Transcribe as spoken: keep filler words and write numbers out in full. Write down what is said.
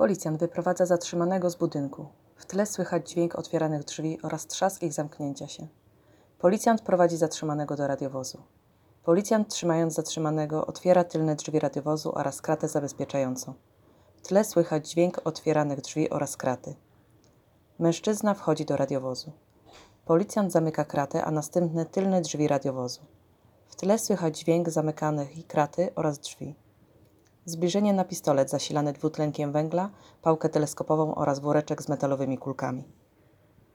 Policjant wyprowadza zatrzymanego z budynku. W tle słychać dźwięk otwieranych drzwi oraz trzask ich zamknięcia się. Policjant prowadzi zatrzymanego do radiowozu. Policjant, trzymając zatrzymanego, otwiera tylne drzwi radiowozu oraz kratę zabezpieczającą. W tle słychać dźwięk otwieranych drzwi oraz kraty. Mężczyzna wchodzi do radiowozu. Policjant zamyka kratę, a następnie tylne drzwi radiowozu. W tle słychać dźwięk zamykanych kraty oraz drzwi. Zbliżenie na pistolet zasilany dwutlenkiem węgla, pałkę teleskopową oraz woreczek z metalowymi kulkami.